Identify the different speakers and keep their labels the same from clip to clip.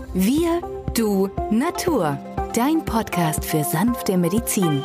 Speaker 1: Wir, du, Natur. Dein Podcast für sanfte Medizin.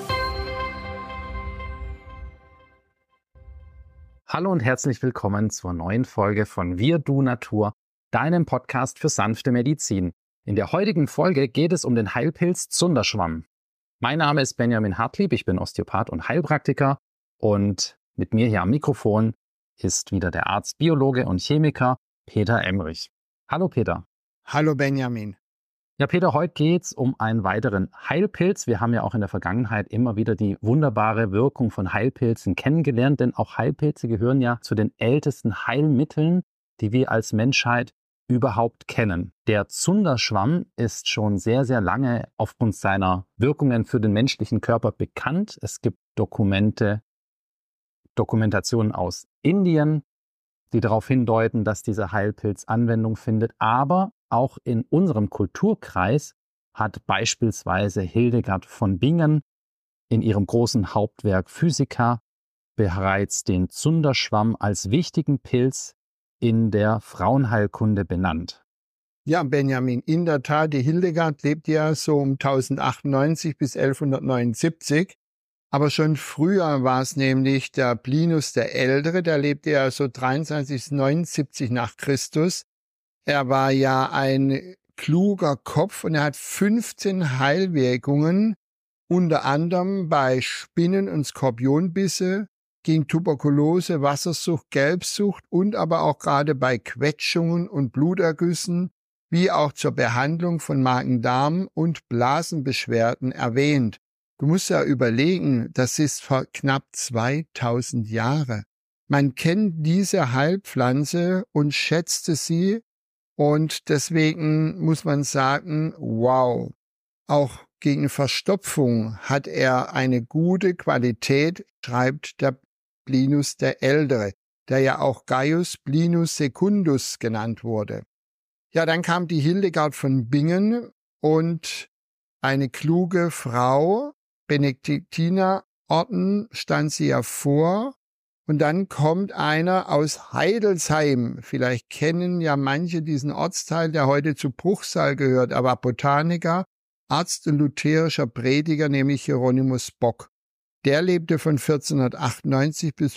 Speaker 2: Hallo und herzlich willkommen zur neuen Folge von Wir, du, Natur, deinem Podcast für sanfte Medizin. In der heutigen Folge geht es um den Heilpilz Zunderschwamm. Mein Name ist Benjamin Hartlieb, ich bin Osteopath und Heilpraktiker und mit mir hier am Mikrofon ist wieder der Arzt, Biologe und Chemiker Peter Emrich. Hallo Peter.
Speaker 3: Hallo Benjamin.
Speaker 2: Ja Peter, heute geht es um einen weiteren Heilpilz. Wir haben ja auch in der Vergangenheit immer wieder die wunderbare Wirkung von Heilpilzen kennengelernt, denn auch Heilpilze gehören ja zu den ältesten Heilmitteln, die wir als Menschheit überhaupt kennen. Der Zunderschwamm ist schon sehr, sehr lange aufgrund seiner Wirkungen für den menschlichen Körper bekannt. Es gibt Dokumentationen aus Indien, die darauf hindeuten, dass dieser Heilpilz Anwendung findet. Aber auch in unserem Kulturkreis hat beispielsweise Hildegard von Bingen in ihrem großen Hauptwerk Physica bereits den Zunderschwamm als wichtigen Pilz in der Frauenheilkunde benannt.
Speaker 3: Ja, Benjamin, in der Tat, die Hildegard lebt ja so um 1098 bis 1179. Aber schon früher war es nämlich der Plinus der Ältere, der lebte ja so 23 bis 79 nach Christus. Er war ja ein kluger Kopf und er hat 15 Heilwirkungen, unter anderem bei Spinnen- und Skorpionbisse, gegen Tuberkulose, Wassersucht, Gelbsucht und aber auch gerade bei Quetschungen und Blutergüssen, wie auch zur Behandlung von Magen-Darm- und Blasenbeschwerden erwähnt. Du musst ja überlegen, das ist vor knapp 2000 Jahren. Man kennt diese Heilpflanze und schätzte sie. Und deswegen muss man sagen, wow, auch gegen Verstopfung hat er eine gute Qualität, schreibt der Plinus der Ältere, der ja auch Gaius Plinus Secundus genannt wurde. Ja, dann kam die Hildegard von Bingen und eine kluge Frau, Benediktinerorden stand sie ja vor. Und dann kommt einer aus Heidelsheim. Vielleicht kennen ja manche diesen Ortsteil, der heute zu Bruchsal gehört. Er war Botaniker, Arzt und lutherischer Prediger, nämlich Hieronymus Bock. Der lebte von 1498 bis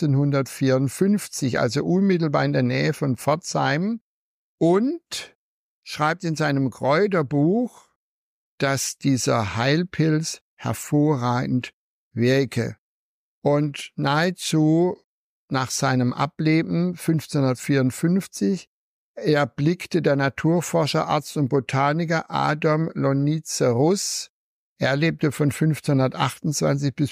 Speaker 3: 1554, also unmittelbar in der Nähe von Pforzheim, und schreibt in seinem Kräuterbuch, dass dieser Heilpilz hervorragend wirke. Und nahezu nach seinem Ableben 1554 erblickte der Naturforscher, Arzt und Botaniker Adam Lonicerus, er lebte von 1528 bis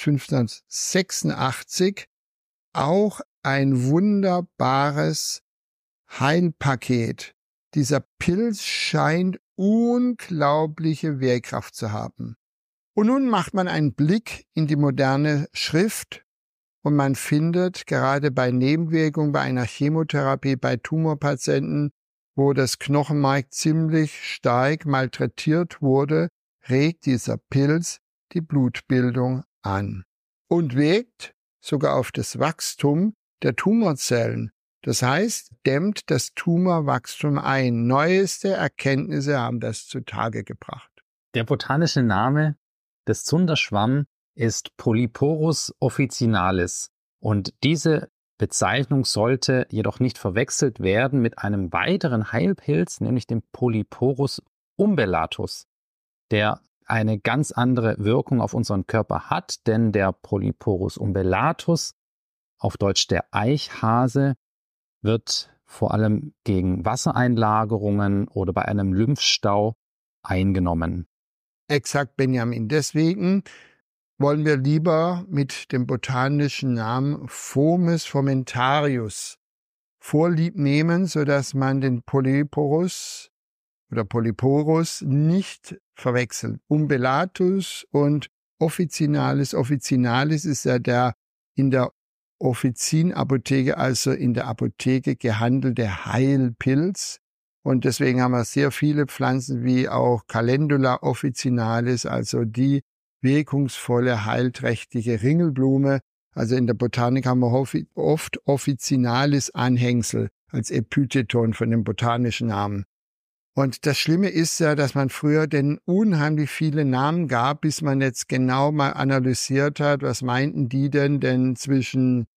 Speaker 3: 1586, auch ein wunderbares Heilpaket. Dieser Pilz scheint unglaubliche Wirkkraft zu haben. Und nun macht man einen Blick in die moderne Schrift und man findet gerade bei Nebenwirkungen, bei einer Chemotherapie, bei Tumorpatienten, wo das Knochenmark ziemlich stark malträtiert wurde, regt dieser Pilz die Blutbildung an und wirkt sogar auf das Wachstum der Tumorzellen. Das heißt, dämmt das Tumorwachstum ein. Neueste Erkenntnisse haben das zutage gebracht.
Speaker 2: Der botanische Name des Zunderschwamm ist Polyporus officinalis und diese Bezeichnung sollte jedoch nicht verwechselt werden mit einem weiteren Heilpilz, nämlich dem Polyporus umbellatus, der eine ganz andere Wirkung auf unseren Körper hat, denn der Polyporus umbellatus, auf Deutsch der Eichhase, wird vor allem gegen Wassereinlagerungen oder bei einem Lymphstau eingenommen.
Speaker 3: Exakt, Benjamin. Deswegen wollen wir lieber mit dem botanischen Namen Fomes fomentarius Vorlieb nehmen, sodass man den Polyporus nicht verwechselt. Umbellatus und officinalis. Officinalis ist ja der in der Offizinapotheke, also in der Apotheke gehandelte Heilpilz. Und deswegen haben wir sehr viele Pflanzen wie auch Calendula officinalis, also die wirkungsvolle, heilträchtige Ringelblume. Also in der Botanik haben wir oft officinalis Anhängsel als Epitheton von dem botanischen Namen. Und das Schlimme ist ja, dass man früher denn unheimlich viele Namen gab, bis man jetzt genau mal analysiert hat, was meinten die denn zwischen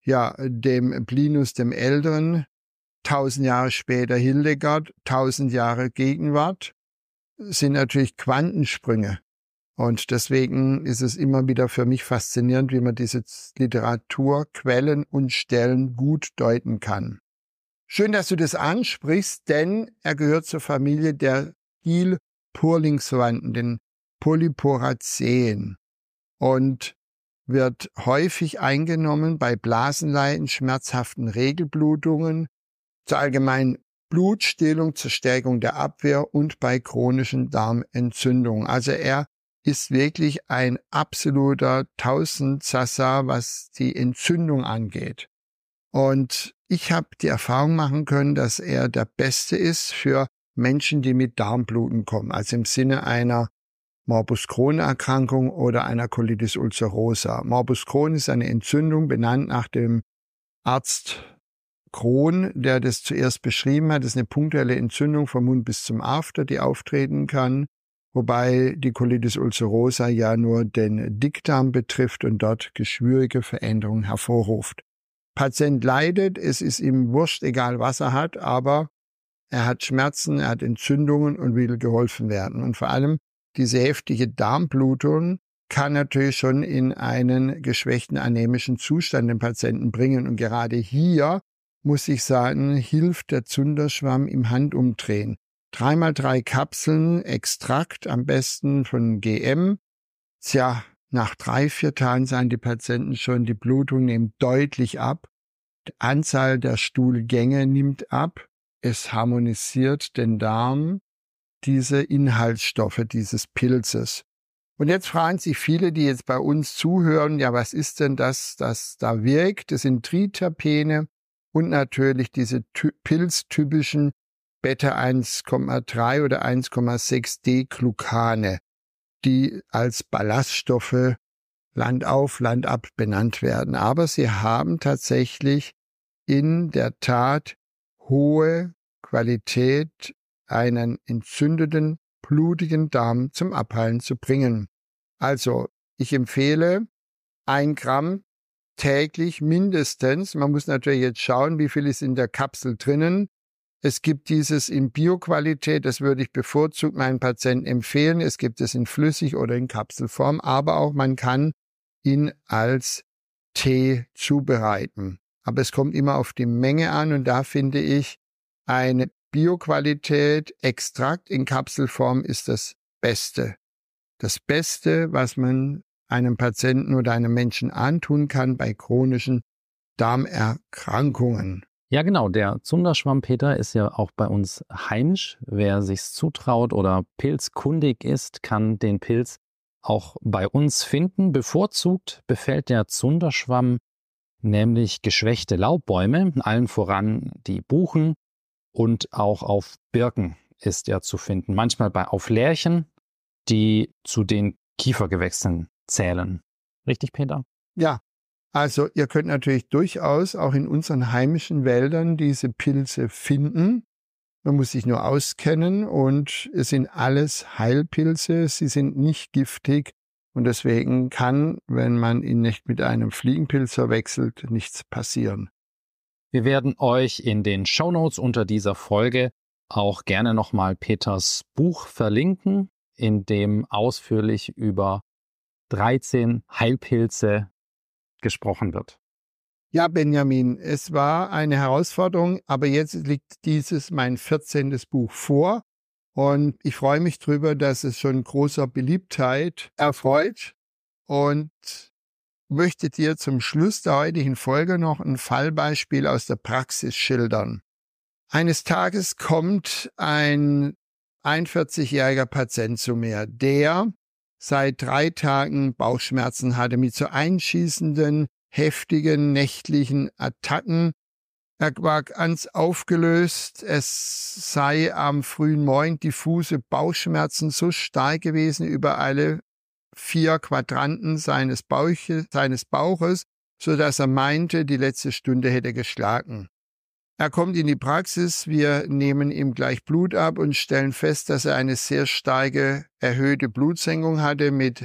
Speaker 3: dem Plinus dem Älteren, 1000 Jahre später Hildegard, 1000 Jahre Gegenwart, sind natürlich Quantensprünge. Und deswegen ist es immer wieder für mich faszinierend, wie man diese Literaturquellen und Stellen gut deuten kann. Schön, dass du das ansprichst, denn er gehört zur Familie der Stielpurlingsverwandten, den Polyporaceen, und wird häufig eingenommen bei Blasenleiden, schmerzhaften Regelblutungen, zur allgemeinen Blutstillung, zur Stärkung der Abwehr und bei chronischen Darmentzündungen. Also er ist wirklich ein absoluter Tausendsassa, was die Entzündung angeht. Und ich habe die Erfahrung machen können, dass er der Beste ist für Menschen, die mit Darmbluten kommen, also im Sinne einer Morbus Crohn-Erkrankung oder einer Colitis ulcerosa. Morbus Crohn ist eine Entzündung, benannt nach dem Arzt Crohn, der das zuerst beschrieben hat. Das ist eine punktuelle Entzündung vom Mund bis zum After, die auftreten kann, wobei die Colitis ulcerosa ja nur den Dickdarm betrifft und dort geschwürige Veränderungen hervorruft. Patient leidet, es ist ihm wurscht, egal was er hat, aber er hat Schmerzen, er hat Entzündungen und will geholfen werden. Und vor allem diese heftige Darmblutung kann natürlich schon in einen geschwächten anemischen Zustand den Patienten bringen. Und gerade hier, muss ich sagen, hilft der Zunderschwamm im Handumdrehen. 3x3 Kapseln, Extrakt, am besten von GM. Nach 3-4 Tagen seien die Patienten schon, die Blutung nimmt deutlich ab. Die Anzahl der Stuhlgänge nimmt ab. Es harmonisiert den Darm, diese Inhaltsstoffe dieses Pilzes. Und jetzt fragen sich viele, die jetzt bei uns zuhören, ja, was ist denn das da wirkt? Das sind Triterpene und natürlich diese pilztypischen Beta 1,3 oder 1,6 D-Glucane, die als Ballaststoffe Land auf, Land ab benannt werden. Aber sie haben tatsächlich in der Tat hohe Qualität, einen entzündeten, blutigen Darm zum Abheilen zu bringen. Also, ich empfehle 1 Gramm täglich mindestens. Man muss natürlich jetzt schauen, wie viel ist in der Kapsel drinnen. Es gibt dieses in Bioqualität, das würde ich bevorzugt meinen Patienten empfehlen. Es gibt es in Flüssig- oder in Kapselform, aber auch man kann ihn als Tee zubereiten. Aber es kommt immer auf die Menge an und da finde ich, eine Bioqualität Extrakt in Kapselform ist das Beste. Das Beste, was man einem Patienten oder einem Menschen antun kann bei chronischen Darmerkrankungen.
Speaker 2: Ja, genau. Der Zunderschwamm, Peter, ist ja auch bei uns heimisch. Wer sich's zutraut oder pilzkundig ist, kann den Pilz auch bei uns finden. Bevorzugt befällt der Zunderschwamm nämlich geschwächte Laubbäume, allen voran die Buchen, und auch auf Birken ist er zu finden. Manchmal auf Lärchen, die zu den Kiefergewächsen zählen. Richtig, Peter?
Speaker 3: Ja. Also ihr könnt natürlich durchaus auch in unseren heimischen Wäldern diese Pilze finden. Man muss sich nur auskennen und es sind alles Heilpilze, sie sind nicht giftig und deswegen kann, wenn man ihn nicht mit einem Fliegenpilz verwechselt, nichts passieren.
Speaker 2: Wir werden euch in den Shownotes unter dieser Folge auch gerne nochmal Peters Buch verlinken, in dem ausführlich über 13 Heilpilze gesprochen wird.
Speaker 3: Ja, Benjamin, es war eine Herausforderung, aber jetzt liegt dieses mein 14. Buch vor und ich freue mich drüber, dass es schon großer Beliebtheit erfreut und möchte dir zum Schluss der heutigen Folge noch ein Fallbeispiel aus der Praxis schildern. Eines Tages kommt ein 41-jähriger Patient zu mir, der seit 3 Tagen Bauchschmerzen hatte mit so einschießenden, heftigen, nächtlichen Attacken. Er war ganz aufgelöst. Es sei am frühen Morgen diffuse Bauchschmerzen so stark gewesen über alle 4 Quadranten seines Bauches, so dass er meinte, die letzte Stunde hätte geschlagen. Er kommt in die Praxis, wir nehmen ihm gleich Blut ab und stellen fest, dass er eine sehr starke erhöhte Blutsenkung hatte mit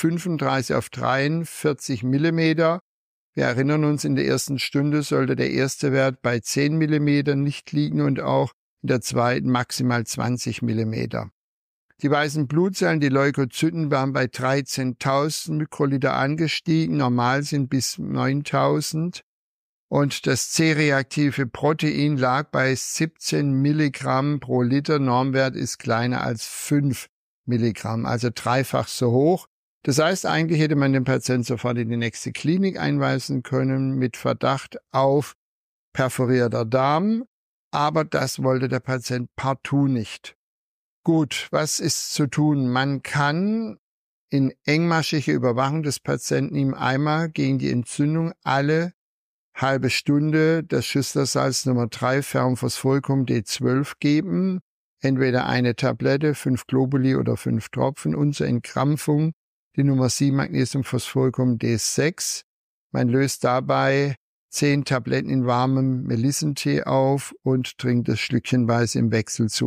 Speaker 3: 35 auf 43 Millimeter. Wir erinnern uns, in der ersten Stunde sollte der erste Wert bei 10 Millimeter nicht liegen und auch in der zweiten maximal 20 Millimeter. Die weißen Blutzellen, die Leukozyten, waren bei 13.000 Mikroliter angestiegen, normal sind bis 9.000. Und das C-reaktive Protein lag bei 17 Milligramm pro Liter. Normwert ist kleiner als 5 Milligramm, also dreifach so hoch. Das heißt, eigentlich hätte man den Patienten sofort in die nächste Klinik einweisen können mit Verdacht auf perforierter Darm. Aber das wollte der Patient partout nicht. Gut, was ist zu tun? Man kann in engmaschiger Überwachung des Patienten ihm einmal gegen die Entzündung alle halbe Stunde das Schüsslersalz Nummer 3 Ferrumphosphoricum D12 geben, entweder eine Tablette, 5 Globuli oder 5 Tropfen und zur Entkrampfung die Nummer 7 Magnesiumphosphoricum D6. Man löst dabei 10 Tabletten in warmem Melissentee auf und trinkt es schlückchenweise im Wechsel zu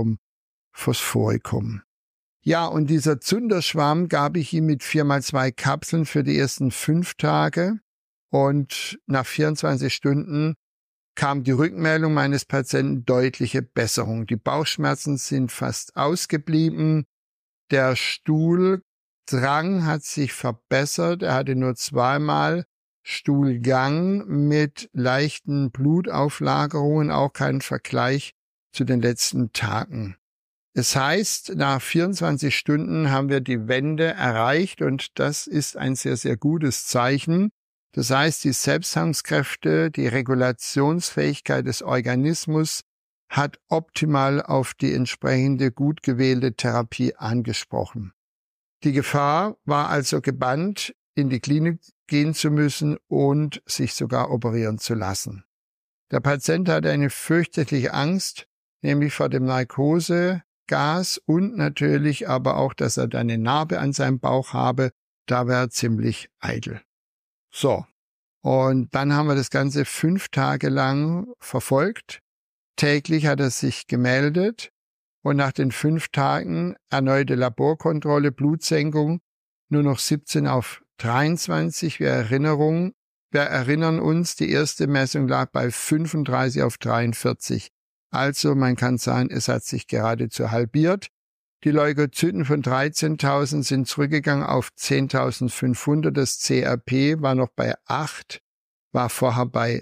Speaker 3: Ferrumphosphoricum. Ja, und dieser Zunderschwamm gab ich ihm mit 4x2 Kapseln für die ersten 5 Tage. Und nach 24 Stunden kam die Rückmeldung meines Patienten deutliche Besserung. Die Bauchschmerzen sind fast ausgeblieben. Der Stuhldrang hat sich verbessert. Er hatte nur 2-mal Stuhlgang mit leichten Blutauflagerungen, auch kein Vergleich zu den letzten Tagen. Es heißt, nach 24 Stunden haben wir die Wende erreicht und das ist ein sehr, sehr gutes Zeichen. Das heißt, die Selbstheilungskräfte, die Regulationsfähigkeit des Organismus hat optimal auf die entsprechende gut gewählte Therapie angesprochen. Die Gefahr war also gebannt, in die Klinik gehen zu müssen und sich sogar operieren zu lassen. Der Patient hatte eine fürchterliche Angst, nämlich vor dem Narkosegas und natürlich aber auch, dass er dann eine Narbe an seinem Bauch habe. Da war er ziemlich eitel. So, und dann haben wir das Ganze 5 Tage lang verfolgt. Täglich hat er sich gemeldet und nach den 5 Tagen erneute Laborkontrolle, Blutsenkung, nur noch 17 auf 23. Wir erinnern uns, die erste Messung lag bei 35 auf 43. Also man kann sagen, es hat sich geradezu halbiert. Die Leukozyten von 13.000 sind zurückgegangen auf 10.500. Das CRP war noch bei 8, war vorher bei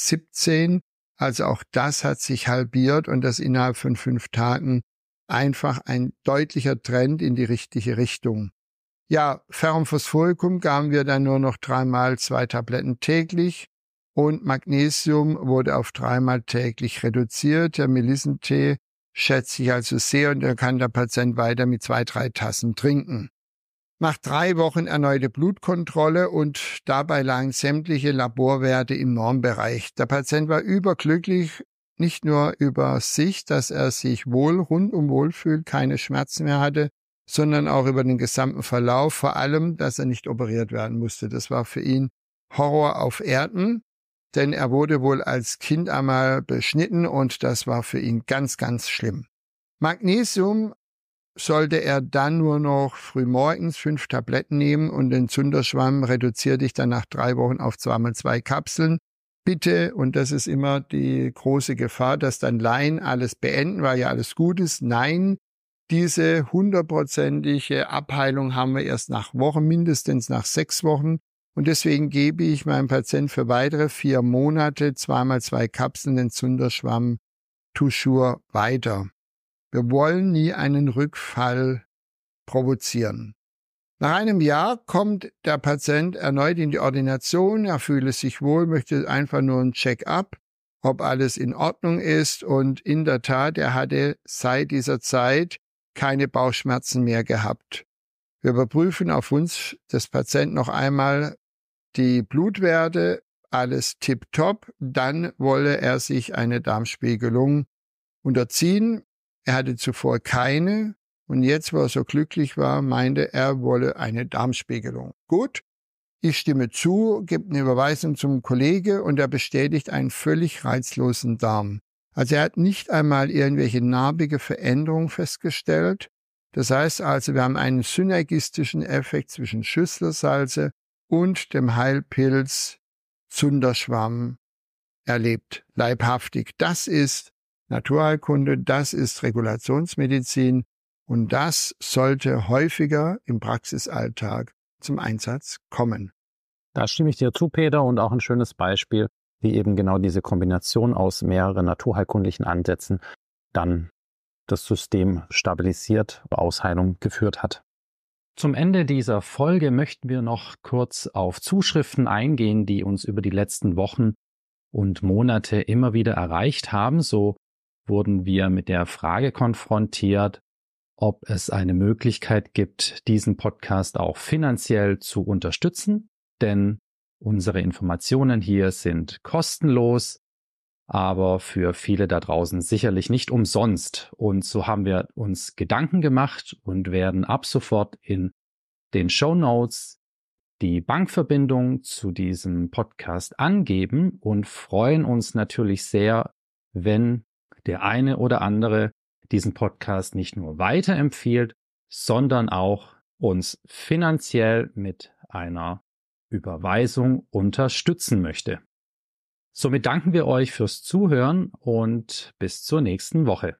Speaker 3: 17. Also auch das hat sich halbiert und das innerhalb von 5 Tagen einfach ein deutlicher Trend in die richtige Richtung. Ja, Ferrumphosphoricum gaben wir dann nur noch 3-mal 2 Tabletten täglich und Magnesium wurde auf 3-mal täglich reduziert. Der Melissentee schätze ich also sehr und dann kann der Patient weiter mit 2-3 Tassen trinken. Nach 3 Wochen erneute Blutkontrolle und dabei lagen sämtliche Laborwerte im Normbereich. Der Patient war überglücklich, nicht nur über sich, dass er sich rundum wohlfühlt, keine Schmerzen mehr hatte, sondern auch über den gesamten Verlauf, vor allem, dass er nicht operiert werden musste. Das war für ihn Horror auf Erden. Denn er wurde wohl als Kind einmal beschnitten und das war für ihn ganz, ganz schlimm. Magnesium sollte er dann nur noch frühmorgens 5 Tabletten nehmen und den Zunderschwamm reduzierte ich dann nach 3 Wochen auf 2x2 Kapseln. Bitte, und das ist immer die große Gefahr, dass dann Laien alles beenden, weil ja alles gut ist. Nein, diese 100%ige Abheilung haben wir erst nach Wochen, mindestens nach 6 Wochen. Und deswegen gebe ich meinem Patienten für weitere 4 Monate 2x2 Kapseln den Zunderschwamm toujours weiter. Wir wollen nie einen Rückfall provozieren. Nach einem Jahr kommt der Patient erneut in die Ordination. Er fühle sich wohl, möchte einfach nur ein Check-up, ob alles in Ordnung ist. Und in der Tat, er hatte seit dieser Zeit keine Bauchschmerzen mehr gehabt. Wir überprüfen auf Wunsch des Patienten noch einmal die Blutwerte, alles tipptopp. Dann wolle er sich eine Darmspiegelung unterziehen. Er hatte zuvor keine und jetzt, wo er so glücklich war, meinte er wolle eine Darmspiegelung. Gut, Ich stimme zu, gebe eine Überweisung zum Kollege und er bestätigt einen völlig reizlosen Darm. Also er hat nicht einmal irgendwelche narbige Veränderungen festgestellt. Das heißt also, wir haben einen synergistischen Effekt zwischen Schüsslersalze und dem Heilpilz Zunderschwamm erlebt, leibhaftig. Das ist Naturheilkunde, das ist Regulationsmedizin und das sollte häufiger im Praxisalltag zum Einsatz kommen.
Speaker 2: Da stimme ich dir zu, Peter, und auch ein schönes Beispiel, wie eben genau diese Kombination aus mehreren naturheilkundlichen Ansätzen dann das System stabilisiert, Ausheilung geführt hat. Zum Ende dieser Folge möchten wir noch kurz auf Zuschriften eingehen, die uns über die letzten Wochen und Monate immer wieder erreicht haben. So wurden wir mit der Frage konfrontiert, ob es eine Möglichkeit gibt, diesen Podcast auch finanziell zu unterstützen, denn unsere Informationen hier sind kostenlos, aber für viele da draußen sicherlich nicht umsonst. Und so haben wir uns Gedanken gemacht und werden ab sofort in den Shownotes die Bankverbindung zu diesem Podcast angeben und freuen uns natürlich sehr, wenn der eine oder andere diesen Podcast nicht nur weiterempfiehlt, sondern auch uns finanziell mit einer Überweisung unterstützen möchte. Somit danken wir euch fürs Zuhören und bis zur nächsten Woche.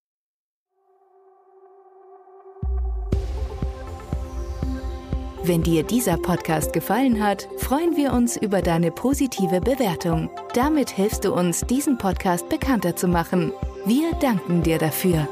Speaker 1: Wenn dir dieser Podcast gefallen hat, freuen wir uns über deine positive Bewertung. Damit hilfst du uns, diesen Podcast bekannter zu machen. Wir danken dir dafür.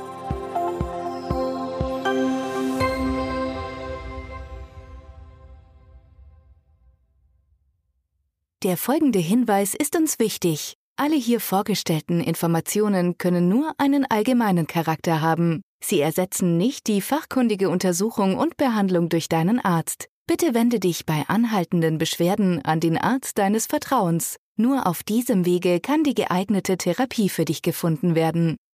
Speaker 1: Der folgende Hinweis ist uns wichtig. Alle hier vorgestellten Informationen können nur einen allgemeinen Charakter haben. Sie ersetzen nicht die fachkundige Untersuchung und Behandlung durch deinen Arzt. Bitte wende dich bei anhaltenden Beschwerden an den Arzt deines Vertrauens. Nur auf diesem Wege kann die geeignete Therapie für dich gefunden werden.